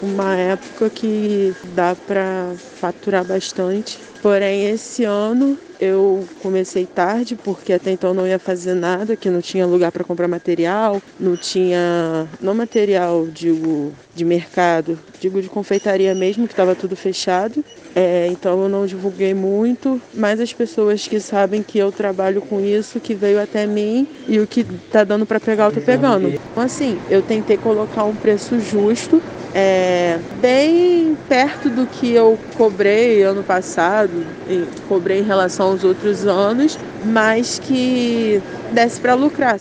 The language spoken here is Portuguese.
uma época que dá para faturar bastante. Porém, esse ano eu comecei tarde, porque até então não ia fazer nada, que não tinha lugar para comprar material, não material, digo, de mercado, digo de confeitaria mesmo, que estava tudo fechado. Então eu não divulguei muito, mas as pessoas que sabem que eu trabalho com isso, que veio até mim, e o que tá dando para pegar, eu tô pegando. Então assim, eu tentei colocar um preço justo, bem perto do que eu cobrei ano passado, e cobrei em relação aos outros anos, mas que desse para lucrar.